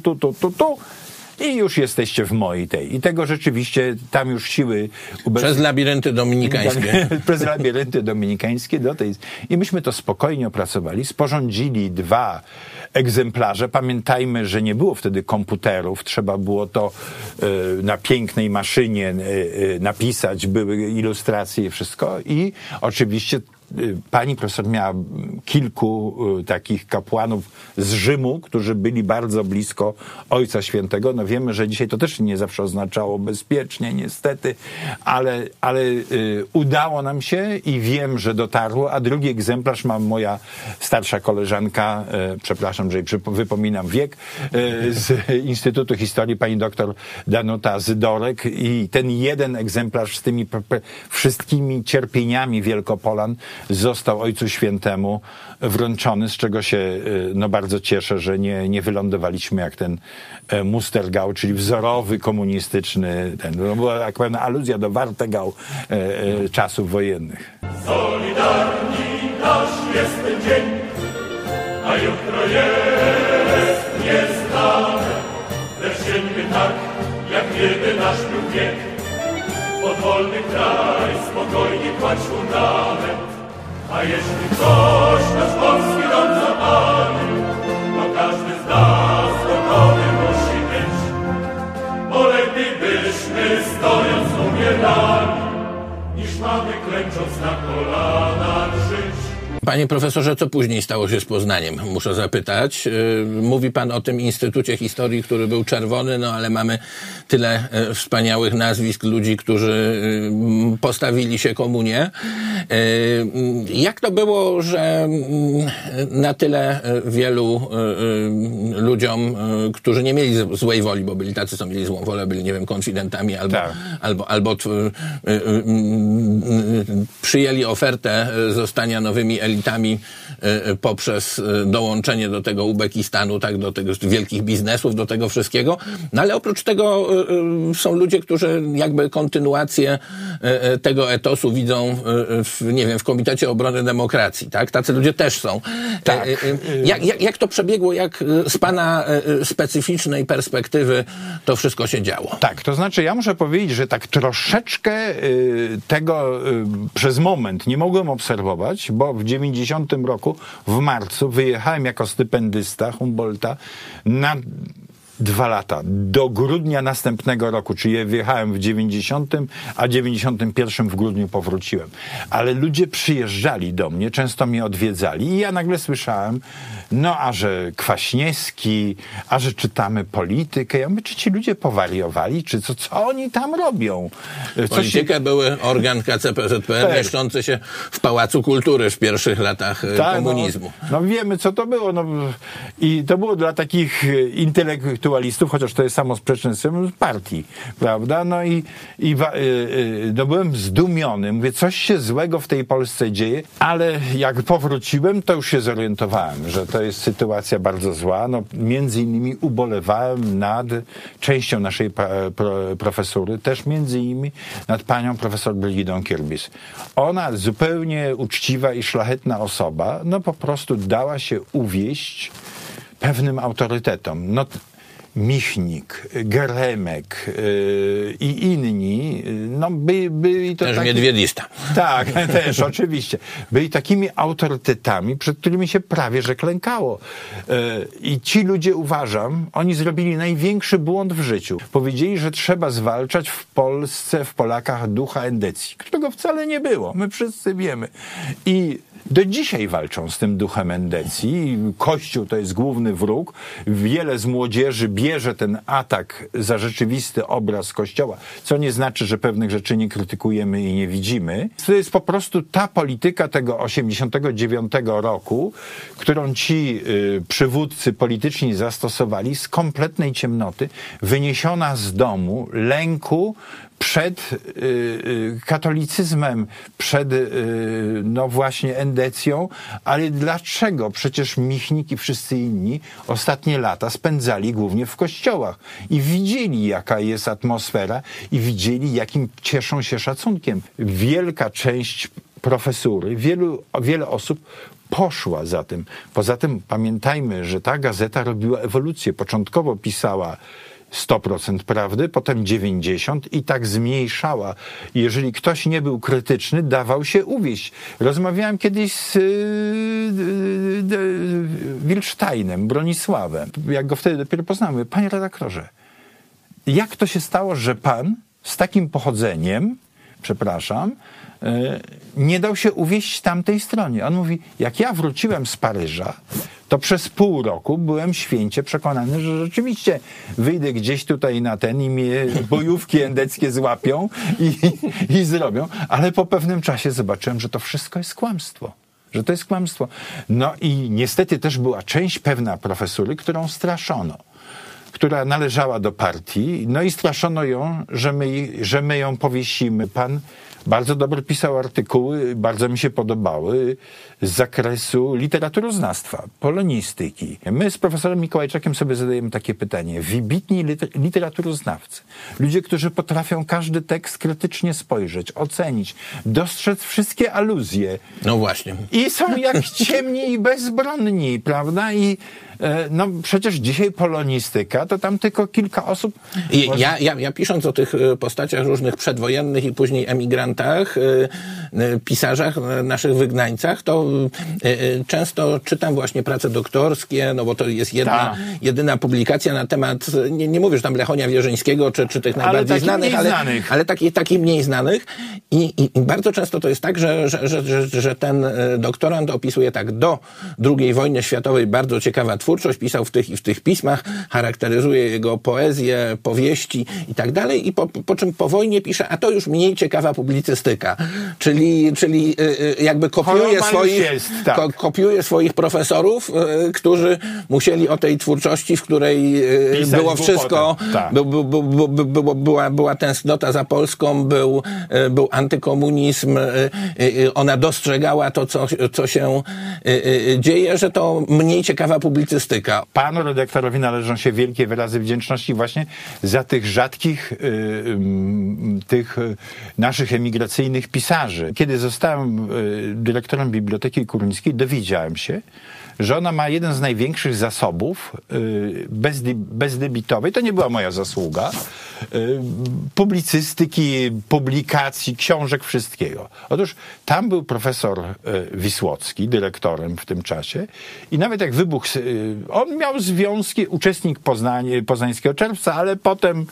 i już jesteście w mojej tej. I tego rzeczywiście tam już siły... Przez labirynty dominikańskie. Przez labirynty dominikańskie do tej... I myśmy to spokojnie opracowali, sporządzili 2 egzemplarze. Pamiętajmy, że nie było wtedy komputerów, trzeba było to na pięknej maszynie napisać, były ilustracje i wszystko. I oczywiście pani profesor miała kilku takich kapłanów z Rzymu, którzy byli bardzo blisko Ojca Świętego. No wiemy, że dzisiaj to też nie zawsze oznaczało bezpiecznie, niestety, ale udało nam się i wiem, że dotarło, a drugi egzemplarz ma moja starsza koleżanka, przepraszam, że jej wypominam wiek, z Instytutu Historii, pani doktor Danuta Zydorek, i ten jeden egzemplarz z tymi wszystkimi cierpieniami Wielkopolan został Ojcu Świętemu wręczony, z czego się no, bardzo cieszę, że nie wylądowaliśmy jak ten Mustergau, czyli wzorowy komunistyczny. To była jak pewna aluzja do Wartegau czasów wojennych. Solidarni nasz jest ten dzień, a jutro jest nieznane. Lecz sięgmy tak, jak wielby nasz był wiek. Pod wolny kraj spokojnie kładź fundament. A jeśli ktoś nasz polski dom zapalił, to każdy z nas gotowy musi być. Bo lepiej byśmy stojąc umierali, niż mamy klęcząc na kolanach żyć. Panie profesorze, co później stało się z Poznaniem? Muszę zapytać. Mówi pan o tym Instytucie Historii, który był czerwony, no ale mamy tyle wspaniałych nazwisk ludzi, którzy postawili się komunie. Jak to było, że na tyle wielu ludziom, którzy nie mieli złej woli, bo byli tacy, co mieli złą wolę, byli, nie wiem, konfidentami albo przyjęli ofertę zostania nowymi elitami poprzez dołączenie do tego Uzbekistanu, tak, do tego wielkich biznesów, do tego wszystkiego. No ale oprócz tego są ludzie, którzy jakby kontynuację tego etosu widzą w Komitecie Obrony Demokracji, tak? Tacy ludzie też są. Tak. Jak to przebiegło, jak z pana specyficznej perspektywy to wszystko się działo? Tak, to znaczy ja muszę powiedzieć, że tak troszeczkę tego przez moment nie mogłem obserwować, bo w 90 roku w marcu wyjechałem jako stypendysta Humboldta na 2 lata, do grudnia następnego roku, czyli wyjechałem w 90, a 91 w grudniu powróciłem. Ale ludzie przyjeżdżali do mnie, często mnie odwiedzali i ja nagle słyszałem, no a że Kwaśniewski, a że czytamy politykę. Ja mówię, czy ci ludzie powariowali, czy co oni tam robią? Polityka były organ KCPZPR mieszczący się w Pałacu Kultury w pierwszych latach komunizmu. No wiemy, co to było. No, i to było dla takich intelektualistów, chociaż to jest samo sprzeczne z partii, prawda? No i byłem zdumiony. Mówię, coś się złego w tej Polsce dzieje, ale jak powróciłem, to już się zorientowałem, że to jest sytuacja bardzo zła. No, między innymi ubolewałem nad częścią naszej profesury, też między innymi nad panią profesor Brygidą Kirbis. Ona, zupełnie uczciwa i szlachetna osoba, no po prostu dała się uwieść pewnym autorytetom. No, Michnik, Geremek i inni, no byli to też miedwiedista. Tak, też, oczywiście. Byli takimi autorytetami, przed którymi się prawie że klękało. I ci ludzie, uważam, oni zrobili największy błąd w życiu. Powiedzieli, że trzeba zwalczać w Polsce, w Polakach ducha endecji, którego wcale nie było. My wszyscy wiemy. I do dzisiaj walczą z tym duchem endecji. Kościół to jest główny wróg. Wiele z młodzieży bierze ten atak za rzeczywisty obraz Kościoła, co nie znaczy, że pewnych rzeczy nie krytykujemy i nie widzimy. To jest po prostu ta polityka tego 89 roku, którą ci przywódcy polityczni zastosowali z kompletnej ciemnoty, wyniesiona z domu, lęku przed katolicyzmem, przed no właśnie endecją, ale dlaczego? Przecież Michnik i wszyscy inni ostatnie lata spędzali głównie w kościołach i widzieli, jaka jest atmosfera i widzieli, jakim cieszą się szacunkiem. Wielka część profesury, wiele osób poszła za tym. Poza tym pamiętajmy, że ta gazeta robiła ewolucję. Początkowo pisała 100% prawdy, potem 90% i tak zmniejszała. Jeżeli ktoś nie był krytyczny, dawał się uwieść. Rozmawiałem kiedyś z Wilcztajnem, Bronisławem. Jak go wtedy dopiero poznałem, mówię, panie redaktorze, jak to się stało, że pan z takim pochodzeniem, nie dał się uwieść tamtej stronie. On mówi, jak ja wróciłem z Paryża, to przez pół roku byłem święcie przekonany, że rzeczywiście wyjdę gdzieś tutaj na ten i mnie bojówki endeckie złapią i zrobią, ale po pewnym czasie zobaczyłem, że to wszystko jest kłamstwo. Że to jest kłamstwo. No i niestety też była część pewna profesury, którą straszono, która należała do partii, no i straszono ją, że my ją powiesimy. Pan bardzo dobrze pisał artykuły, bardzo mi się podobały, z zakresu literaturoznawstwa, polonistyki. My z profesorem Mikołajczakiem sobie zadajemy takie pytanie. Wybitni literaturoznawcy, ludzie, którzy potrafią każdy tekst krytycznie spojrzeć, ocenić, dostrzec wszystkie aluzje. No właśnie. I są jak ciemni i bezbronni, prawda? No przecież dzisiaj polonistyka to tam tylko kilka osób. Ja pisząc o tych postaciach różnych przedwojennych i później emigrantach, pisarzach, naszych wygnańcach, to często czytam właśnie prace doktorskie, no bo to jest jedyna publikacja na temat, nie mówię, że tam Lechonia Wierzyńskiego, czy tych najbardziej znanych, ale takich mniej znanych. I bardzo często to jest tak, że ten doktorant opisuje tak do II wojny światowej bardzo ciekawa twórczość, pisał w tych pismach, charakteryzuje jego poezję, powieści i tak dalej, i po czym po wojnie pisze, a to już mniej ciekawa publicystyka. Czyli jakby kopiuje swoich profesorów, którzy musieli o tej twórczości, w której pisać było wszystko, była tęsknota za Polską, był antykomunizm, ona dostrzegała to, co się dzieje, że to mniej ciekawa publicystyka. Panu redaktorowi należą się wielkie wyrazy wdzięczności właśnie za tych rzadkich tych naszych emigracyjnych pisarzy. Kiedy zostałem dyrektorem Biblioteki Kurnickiej, dowiedziałem się, że ona ma jeden z największych zasobów bezdebitowej, to nie była moja zasługa, publicystyki, publikacji, książek, wszystkiego. Otóż tam był profesor Wisłocki, dyrektorem w tym czasie, i nawet jak wybuchł, on miał związki, uczestnik Poznańskiego Czerwca, ale potem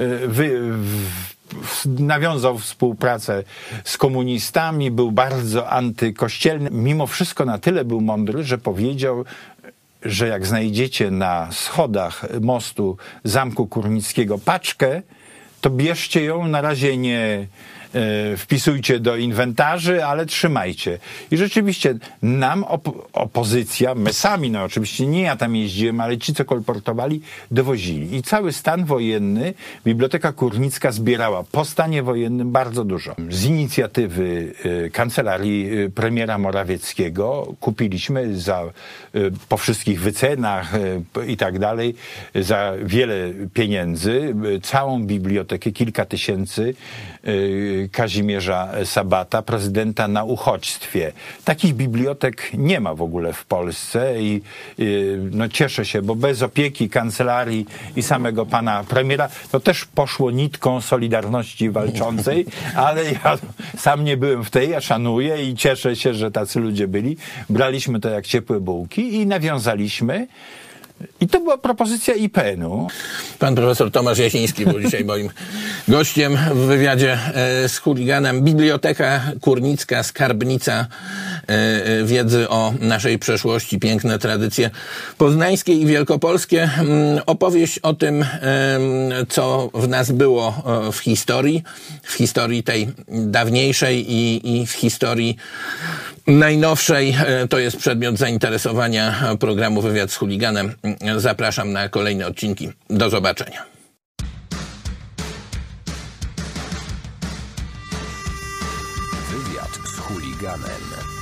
nawiązał współpracę z komunistami, był bardzo antykościelny. Mimo wszystko na tyle był mądry, że powiedział, że jak znajdziecie na schodach mostu Zamku Kurnickiego paczkę, to bierzcie ją, na razie nie wpisujcie do inwentarzy, ale trzymajcie. I rzeczywiście nam opozycja, my sami, no oczywiście nie ja tam jeździłem, ale ci, co kolportowali, dowozili. I cały stan wojenny Biblioteka Kurnicka zbierała po stanie wojennym bardzo dużo. Z inicjatywy kancelarii premiera Morawieckiego kupiliśmy po wszystkich wycenach i tak dalej, za wiele pieniędzy, całą bibliotekę, kilka tysięcy, Kazimierza Sabata, prezydenta na uchodźstwie. Takich bibliotek nie ma w ogóle w Polsce i no cieszę się, bo bez opieki kancelarii i samego pana premiera to też poszło nitką Solidarności Walczącej, ale ja sam nie byłem w tej, ja szanuję i cieszę się, że tacy ludzie byli. Braliśmy to jak ciepłe bułki i nawiązaliśmy. I to była propozycja IPN-u. Pan profesor Tomasz Jasiński był dzisiaj moim gościem w wywiadzie z Chuliganem. Biblioteka Kurnicka, skarbnica wiedzy o naszej przeszłości, piękne tradycje poznańskie i wielkopolskie. Opowieść o tym, co w nas było w historii tej dawniejszej i w historii najnowszej. To jest przedmiot zainteresowania programu Wywiad z Chuliganem. Zapraszam na kolejne odcinki. Do zobaczenia. Wywiad z Chuliganem.